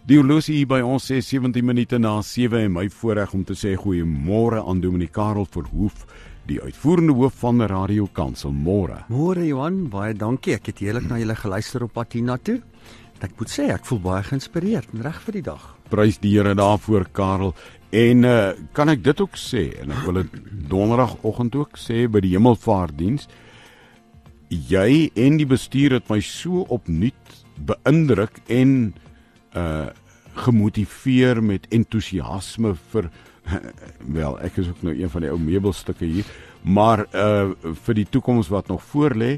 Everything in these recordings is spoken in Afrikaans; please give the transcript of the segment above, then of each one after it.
Die horlosie hier by ons sê 17 minute na 7 en my voorreg om te sê goeiemôre aan Dominee Karel Verhoef, die uitvoerende hoof van Radio Kansel. Môre. Môre Johan, baie dankie. Ek het heerlik na julle geluister op pad hiernatoe. Ek moet sê, ek voel baie geïnspireerd en reg vir die dag. Prys die Here daarvoor, Karel. En kan ek dit ook sê, en ek wil dit donderdagoggend ook sê by die Hemelvaartdiens, jy en die bestuur het my so opnuut beïndruk en gemotiveer met entoesiasme vir, wel, ek is ook nou een van die ou meubelstukke hier, maar vir die toekoms wat nog voor lê,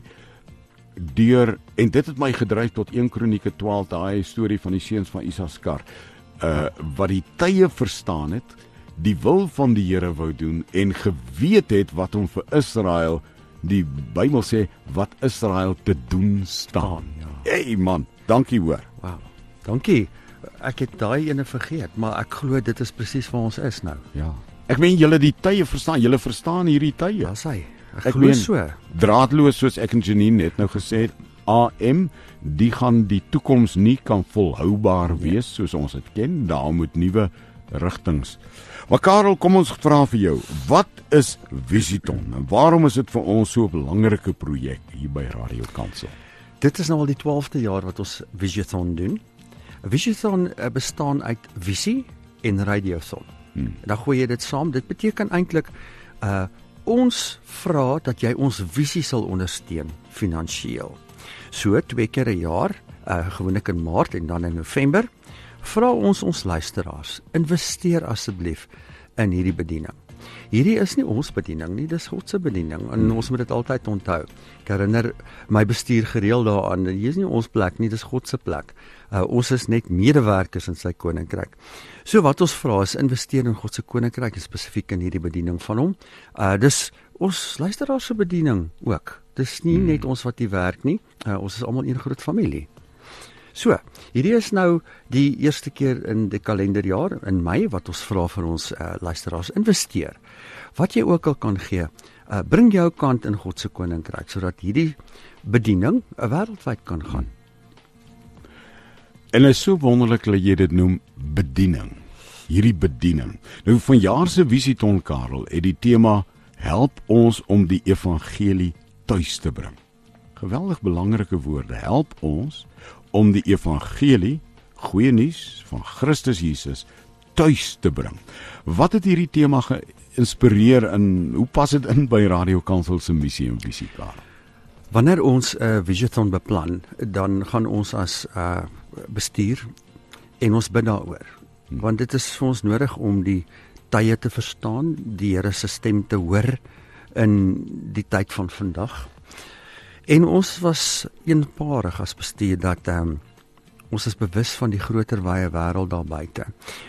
en dit het my gedryf tot 1 Kronieke 12, daai storie van die seuns van Isaskar, wat die tye verstaan het, die wil van die Here wou doen, en geweet het wat hom vir Israel, die Bybel sê, wat Israel te doen staan. Ja. Hey man, dankie hoor. Wow. Dankie. Ek het daai ene vergeet, maar ek glo dit is presies waar ons is nou. Ja. Ek meen julle die tye verstaan, julle verstaan hierdie tye. Ja, sy. Ek glo so. Draadloos soos ek en Janine net nou gesê het, AM, die gaan die toekoms nie kan volhoubaar wees soos ons dit ken. Daar moet nuwe rigtings. Maar Karel, kom ons vra vir jou, wat is Visiton en waarom is dit vir ons so 'n belangrike projek hier by Radio Kansel? Dit is nou al die 12de jaar wat ons Visiton doen. Visiton bestaan uit visie en radiothon. Dan gooi jy dit saam. Dit beteken eintlik ons vra dat jy ons visie sal ondersteun finansiëel. So 2 keer 'n jaar, gewoonlik in Maart en dan in November, vra ons luisteraars, investeer asseblief in hierdie bediening. Hierdie is nie ons bediening nie, dis God se bediening en ons moet dit altyd onthou. Ek herinner my bestuur gereeld daaraan, hier is nie ons plek nie, dis God se plek. Ons is net medewerkers in sy koninkryk. So wat ons vra is investeer in God se koninkryk en spesifiek in hierdie bediening van hom. Dis ons luisteraars se bediening ook. Dis nie net ons wat hier werk nie, ons is almal een groot familie. So, hierdie is nou die eerste keer in die kalenderjaar, in Mei, wat ons vra vir ons luisteraars, investeer. Wat jy ook al kan gee, bring jou kant in God se koninkryk, sodat hierdie bediening wêreldwyd kan gaan. En is so wonderlik dat jy dit noem bediening, hierdie bediening. Nou vanjaar se Visiton, Karel, het die tema, help ons om die evangelie tuis te bring. Geweldig belangrike woorde, help ons om die evangelie, goeie nuus van Christus Jesus, tuis te bring. Wat het hierdie tema geïnspireer en hoe pas dit in by Radio Kansel se missie en visie, Karel? Wanneer ons 'n Visiton beplan, dan gaan ons as bestuur en ons bid daaroor. Want dit is vir ons nodig om die tye te verstaan, die Here se stem te hoor in die tyd van vandag. En ons was eenparig as bestuur dat ons is bewus van die groter wye wêreld daar buite.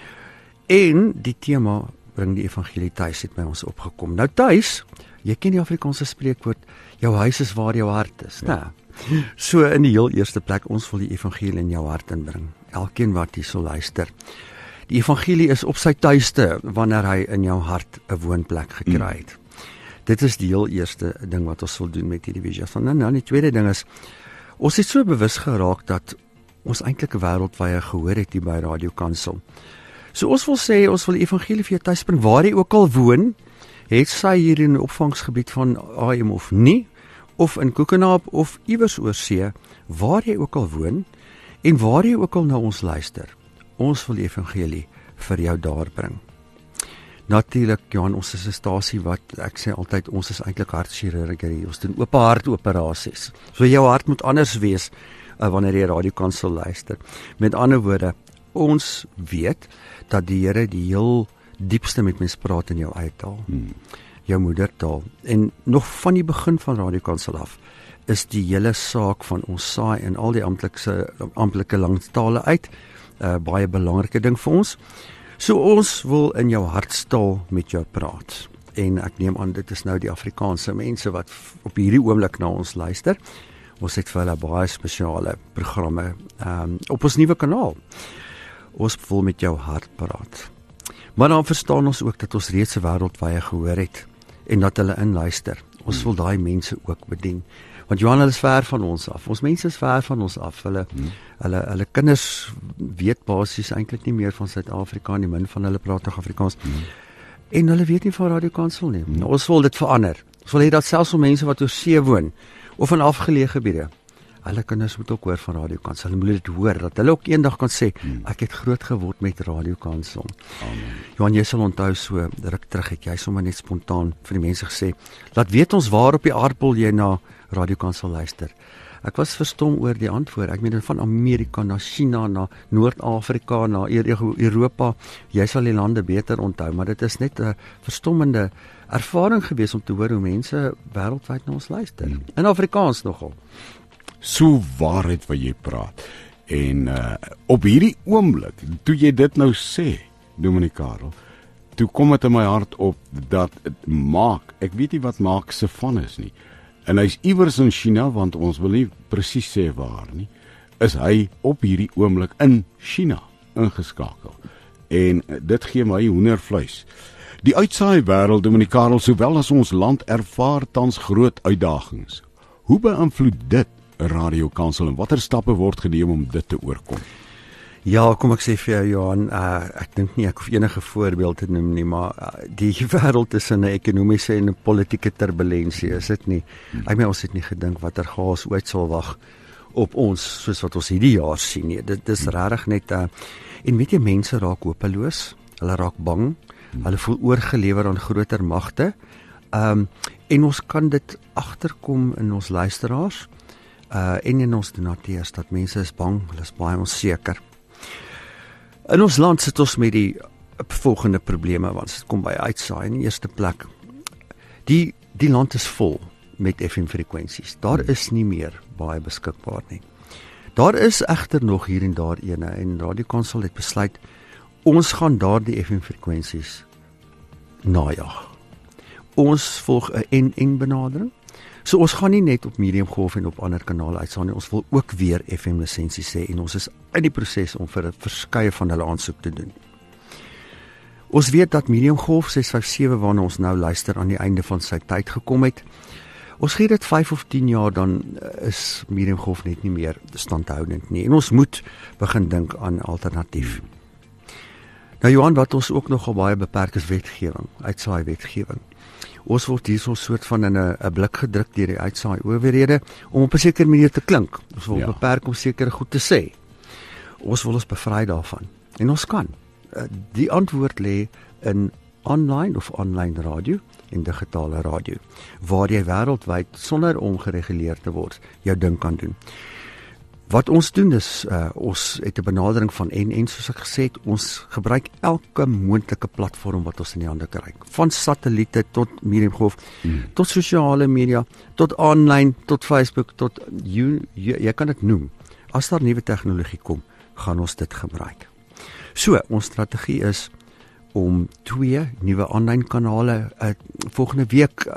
En die tema bring die evangelie tuis het by ons opgekom. Nou tuis, jy ken die Afrikaanse spreekwoord, jou huis is waar jou hart is. Ja. So in die heel eerste plek, ons wil die evangelie in jou hart inbring. Elkeen wat hier sal luister. Die evangelie is op sy tuiste wanneer hy in jou hart 'n woonplek gekry het. Dit is die heel eerste ding wat ons wil doen met hierdie visie. Nou, die tweede ding is, ons het so bewus geraak dat ons eintlik 'n wêreldwye gehoor het hier by Radio Kansel. So ons wil sê, ons wil die evangelie vir jou tuis bring, waar jy ook al woon, het sy hier in 'n opvangsgebied van AM of nie, of in Koekenaap of iewers oor see, waar jy ook al woon, en waar jy ook al na ons luister. Ons wil die evangelie vir jou daar bring. Natuurlik, Johan, ons is 'n stasie wat, ek sê altyd, ons is eintlik hartchirurgie, ons doen oop hartoperasies. So jou hart moet anders wees, wanneer jy Radio Kansel luister. Met ander woorde, ons weet, dat die Here die heel diepste met mens praat in jou eie taal, jou moedertaal, en nog van die begin van Radio Kansel af, is die hele saak van ons saai en al die amptelike langtale uit, baie belangrike ding vir ons. So ons wil in jou hartstaal met jou praat. En ek neem aan, dit is nou die Afrikaanse mense wat op hierdie oomblik na ons luister. Ons het vir hulle baie spesiale programme op ons nuwe kanaal. Ons wil met jou hart praat. Maar dan verstaan ons ook dat ons reeds 'n wêreldwye gehoor het en dat hulle inluister. Ons wil daai mense ook bedien. Want Johan, hulle is ver van ons af. Ons mense is ver van ons af. Hulle kinders weet basies eintlik nie meer van Suid-Afrika nie, min van hulle praat nog Afrikaans. En hulle weet nie van Radio Kansel nie. Ons wil dit verander. Ons wil hê dat selfs vir mense wat oor see woon of in afgeleë gebiede, hulle kinders moet ook hoor van Radio Kansel. Hulle moet dit hoor, dat hulle ook eendag kan sê, ek het groot geword met Radio Kansel. Johan, jy sal onthou so ruk terug, het jy sommer net spontaan vir die mense gesê, laat weet ons waar op die aardbol jy na Radio Kansel luister. Ek was verstom oor die antwoord. Ek meen van Amerika na China, na Noord-Afrika, na Europa. Jy sal die lande beter onthou, maar dit is net 'n verstommende ervaring gewees om te hoor hoe mense wêreldwyd na ons luister. In Afrikaans nogal. So waarheid wat jy praat. En op hierdie oomblik, toe jy dit nou sê, Dominic Karel, toe kom dit in my hart op dat ek weet nie wat Mark se van is nie. En hy's iewers in China, want ons wil nie presies sê waar nie, is hy op hierdie oomblik in China ingeskakel. En dit gee my hoendervleis. Die uitsaai wêreld, Dominic Karel, sowel as ons land ervaar tans groot uitdagings. Hoe beïnvloed dit Radio Kansel en watter stappe word geneem om dit te oorkom? Ja, kom ek sê vir jou, Johan, ek dink nie ek hoef enige voorbeeld te noem nie, maar die wêreld is in 'n ekonomiese en 'n politieke turbulensie, is dit nie? Ek meen, ons het nie gedink watter chaos ooit sal wag op ons, soos wat ons hierdie jaar sien nie. Dit is regtig net, en weet jy, mense raak hopeloos, hulle raak bang, hulle voel oorgelewer aan groter magte, en ons kan dit agterkom in ons luisteraars, en in ons donateurs, dat mense is bang, hulle is baie onseker. In ons land sit ons met die volgende probleme, want dit kom by uitsaai in die eerste plek. Die land is vol met FM-frekwensies. Daar is nie meer baie beskikbaar nie. Daar is egter nog hier en daar ene, en Radio Kansel het besluit, ons gaan daardie FM-frekwensies najag. Ons volg 'n en benadering. So ons gaan nie net op mediumgolf en op ander kanale uitsaai nie, ons wil ook weer FM lisensies hê en ons is in die proses om vir 'n verskeie van hulle aansoek te doen. Ons weet dat mediumgolf 657 waarna ons nou luister aan die einde van sy tyd gekom het. Ons gee dit 5 of 10 jaar, dan is mediumgolf net nie meer standhoudend nie en ons moet begin dink aan alternatief. Nou Johan, wat ons ook nogal baie beperk is wetgewing, uitsaai wetgewing. Ons word hier so 'n soort van in 'n blik gedruk deur die uitsaai owerhede om op 'n sekere manier te klink. Ons wil beperk om sekere goed te sê. Ons wil ons bevry daarvan. En ons kan. Die antwoord lê in online of online radio en digitale radio, waar jy wêreldwyd sonder om gereguleer te word jou ding kan doen. Wat ons doen is, ons het 'n benadering van en soos ek gesê het, ons gebruik elke moontlike platform wat ons in die hande kry. Van satelliete tot mediumgolf, tot sosiale media, tot online, tot Facebook, tot jy kan dit noem. As daar nuwe tegnologie kom, gaan ons dit gebruik. So, ons strategie is om 2 nuwe online kanale volgende week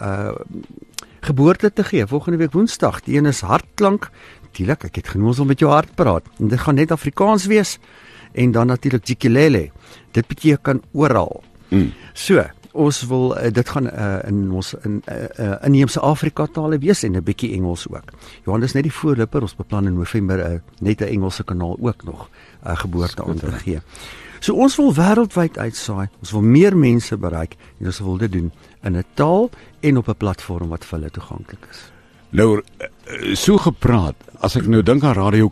geboorte te gee, volgende week Woensdag. Die een is Hartklank. Natuurlik, ek het genoos om met jou hart praat. En dit gaan net Afrikaans wees en dan natuurlik Jikelele. Dit beteken oral. So, ons wil dit gaan in ons inheemse Afrika tale wees en 'n bietjie Engels ook. Johan, dis net die voorloper, ons beplan in November net 'n Engelse kanaal ook nog geboorte aan te gee. So ons wil wêreldwyd uitsaai, ons wil meer mense bereik en ons wil dit doen in 'n taal en op 'n platform wat vir hulle toeganklik is. Nou, so gepraat, as ek nou dink aan Radio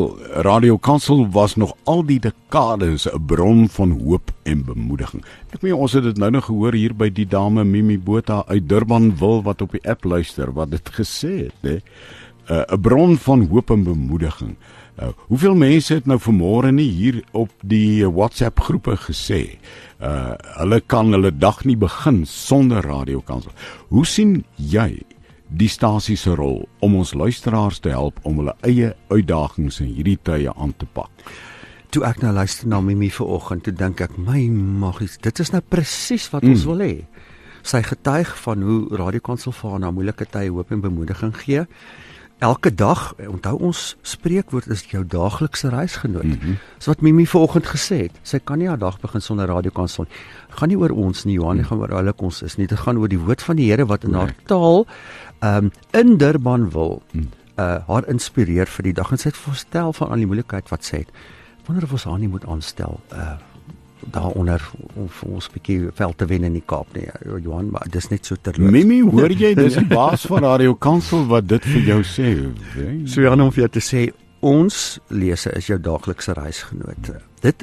Kansel was nog al die dekades 'n bron van hoop en bemoediging. Ek meen, ons het dit nou nog gehoor hier by die dame Mimi Botha uit Durban wil wat op die app luister, wat dit gesê het, né? 'n bron van hoop en bemoediging. Hoeveel mense het nou vanmôre nie hier op die WhatsApp groepe gesê, hulle kan hulle dag nie begin sonder Radio Kansel. Hoe sien jy die stasie se rol om ons luisteraars te help om hulle eie uitdagings in hierdie tye aan te pak? Toe ek nou luister na Mimi vanoggend, toe dink ek, my magies, dit is nou presies wat ons wil hê. Sy getuig van hoe Radio Kansel vir haar na moeilike tye hoop en bemoediging gee. elke dag, onthou ons spreekwoord is jou daaglikse reisgenoot. Dis wat Mimi vanoggend gesê het. Sy kan nie haar dag begin sonder radiokansel. Dit gaan nie oor ons nie, Johan, dit gaan oor oulik ons is nie. Dit gaan oor die woord van die Here wat in haar taal in Durbanville haar inspireer vir die dag. En sy het voorstel van al die moeilikheid wat sy het. Ek wonder of ons haar nie moet aanstel daaronder om vir ons 'n bietjie veld te wen in die Kaap nie, Johan, maar dis net so terloops. Mimi, hoor jy, dis die baas van Radio Kansel wat dit vir jou sê. So Johan, om vir jou te sê, ons lese is jou daaglikse reisgenoot.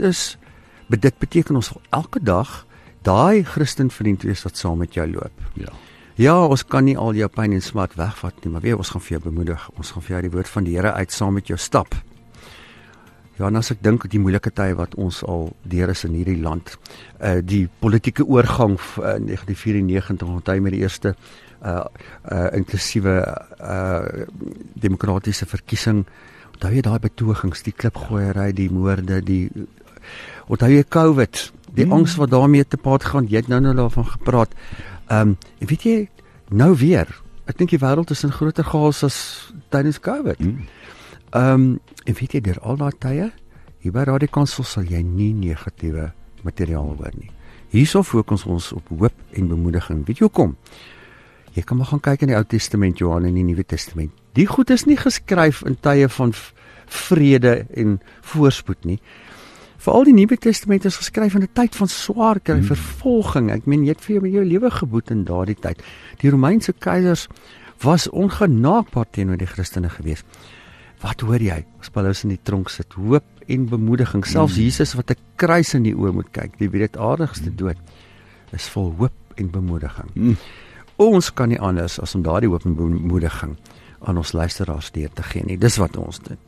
Dit beteken ons elke dag daai Christenvriend wees wat saam met jou loop. Ja, ons kan nie al jou pyn en smart wegvat nie, maar ons gaan vir jou bemoedig. Ons gaan vir jou die woord van die Here uit saam met jou stap. Ja, en as ek dink die moeilike tye wat ons al deur is in hierdie land, die politieke oorgang in 1994, onthou met die eerste inklusiewe demokratiese verkiesing, onthou jy daai betogings, die klipgooiery, die moorde, onthou jy COVID, die angs wat daarmee te paad gaan, jy het nou daarvan gepraat. En weet jy, nou weer, ek dink die wêreld is in groter chaos as tydens COVID. En weet jy, deur al daai tye, hier by Radio Kansel sal jy nie negatiewe materiaal hoor nie. Hierso fokus ons op hoop en bemoediging. Weet jy hoekom? Jy kan maar gaan kyk in die Ou Testament, Johan, en die Nuwe Testament. Die goed is nie geskryf in tye van vrede en voorspoed nie. Veral die Nuwe Testament is geskryf in 'n tyd van swaar kry, vervolging. Ek meen, jy het vir jou lewe geboet in daardie tyd. Die Romeinse keisers was ongenaakbaar teenoor die Christene gewees. Wat hoor jy as Paulus in die tronk sit? Hoop en bemoediging. Selfs Jesus wat 'n kruis in die oë moet kyk, die wreedaardigste dood, is vol hoop en bemoediging. Ons kan nie anders as om daardie hoop en bemoediging aan ons luisteraars deur te gee nie. Dis wat ons doen.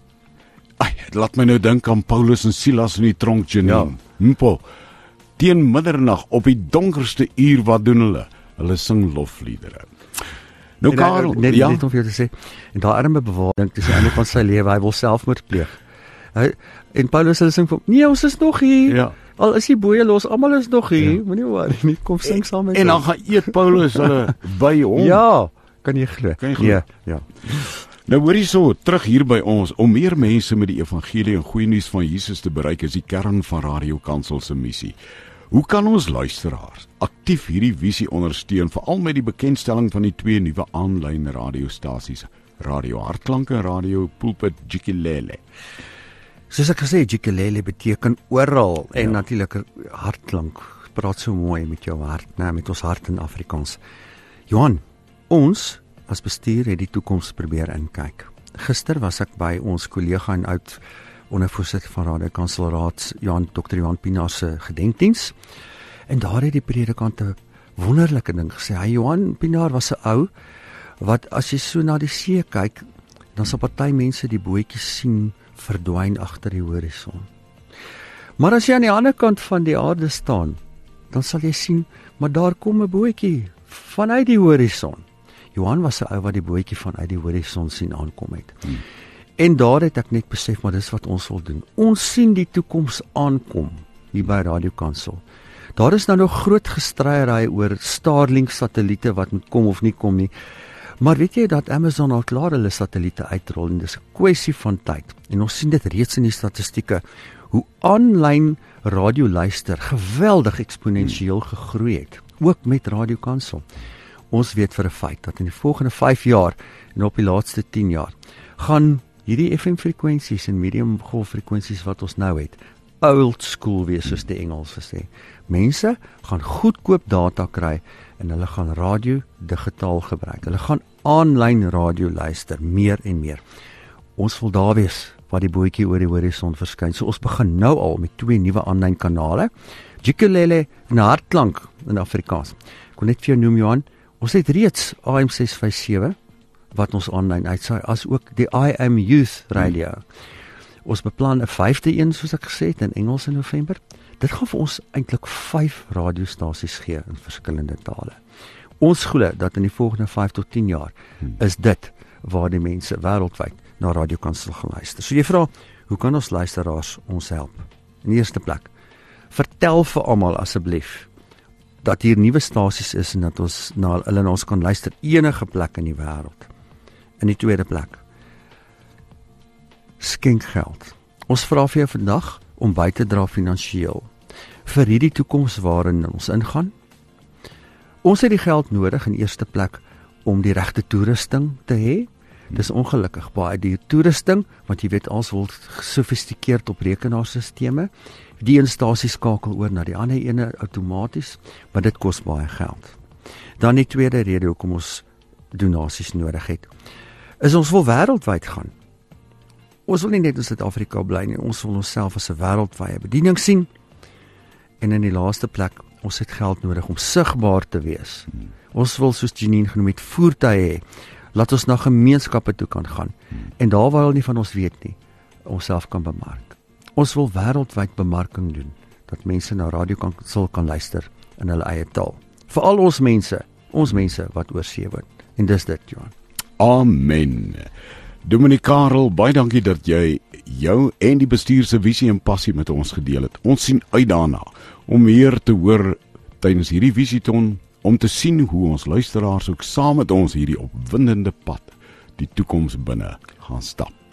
Laat my nou dink aan Paulus en Silas in die tronk, Janine. Mpo, teen middernag op die donkerste uur, wat doen hulle? Hulle sing lofliedere. Nou Karel, net om vir jou te sê, en daai arme bewaring dis aan die einde van sy lewe, hy wil selfmoord pleeg. En Paulus hulle sing vir hom, nee, ons is nog hier. Al is die boeie los, almal is nog hier. Moenie worry nie, kom sing saam met ons. En dan gaan eet Paulus hulle by hom. Ja, kan jy glo? Ja. Nou hoor jy so, terug hier by ons, om meer mense met die evangelie en goeie nuus van Jesus te bereik, is die kern van Radio Kansel se missie. Hoe kan ons luisteraars aktief hierdie visie ondersteun, veral met die bekendstelling van die 2 nuwe aanlyn radiostasies, Radio Hartklanke en Radio Pulpit Jikelele? Soos ek gesê, Jikelele beteken oral, en natuurlik hartklank, praat so mooi met jou hart, met ons hart in Afrikaans. Johan, ons as bestuur het die toekoms probeer inkyk. Gister was ek by ons kollega en oud ondervoorsitter van Radio Kansel Raad, Dr. Johan Pinaar se gedenkdiens, en daar het die predikant 'n wonderlike ding gesê. Hy, Johan Pinaar was 'n ou wat as jy so na die see kyk, dan sal party mense die bootjies sien verdwyn agter die horison. Maar as jy aan die ander kant van die aarde staan, dan sal jy sien, maar daar kom 'n bootjie vanuit die horison. Johan was 'n ou wat die bootjie vanuit die horison sien aankom het. En daar het ek net besef, maar dis wat ons wil doen. Ons sien die toekoms aankom hier by Radio Kansel. Daar is nou nog groot gestryery oor Starlink satelliete wat moet kom of nie kom nie. Maar weet jy dat Amazon al klaar hulle satelliete uitrol en dis 'n kwessie van tyd. En ons sien dit reeds in die statistieke hoe aanlyn radioluister geweldig eksponensieel gegroei het, ook met Radio Kansel. Ons weet vir 'n feit dat in die volgende 5 jaar en op die laaste 10 jaar gaan hierdie FM-frekwensies en medium-golffrekwensies wat ons nou het, old school wees, soos die Engels sê. Mense gaan goedkoop data kry en hulle gaan radio digitaal gebruik. Hulle gaan aanlyn radio luister, meer en meer. Ons wil daar wees waar die bootjie oor die horison verskyn. So ons begin nou al met 2 nuwe aanlyn kanale, Jikelele en Hartklank in Afrikaans. Ek kon net vir jou noem, Johan, ons het reeds AM 657 wat ons aanlyn uitsaai, as ook die IM Youth Radio. Ons beplan 'n 5de een, soos ek gesê het, in Engels in November. Dit gaan vir ons eintlik 5 radiostasies gee in verskillende tale. Ons glo dat in die volgende 5 tot 10 jaar is dit waar die mense wêreldwyd na Radio Kansel gaan luister. So jy vra, hoe kan ons luisteraars ons help? In die eerste plek, vertel vir almal asseblief dat hier nuwe stasies is en dat ons na hulle kan luister enige plek in die wêreld. In die tweede plek, skenk geld. Ons vra vir jou vandag om by te dra finansiëel vir hierdie toekoms waarin ons ingaan. Ons het die geld nodig in eerste plek om die regte toerusting te hê. Dis ongelukkig baie die toerusting, want jy weet alles word gesofistikeerd op rekenaarstelsels. Die instasie skakel oor na die ander ene outomaties, maar dit kos baie geld. Dan die tweede rede hoekom ons donasies nodig het, is ons wil wêreldwyd gaan. Ons wil nie net in Suid-Afrika bly nie, ons wil onsself as 'n wêreldwye bediening sien. En in die laaste plek, ons het geld nodig om sigbaar te wees. Ons wil, soos Janine genoem het, voertuie hê. Laat ons na gemeenskappe toe kan gaan. En daar waar hulle nie van ons weet nie, onsself kan bemark. Ons wil wêreldwyd bemarking doen, dat mense na radio kan luister in hulle eie taal. Veral ons mense wat oor see woon. En dis dit, Johan. Amen. Dominic Karel, baie dankie dat jy jou en die bestuur se visie en passie met ons gedeel het. Ons sien uit daarna om meer te hoor tydens hierdie visieton, om te sien hoe ons luisteraars ook saam met ons hierdie opwindende pad die toekoms binne gaan stap.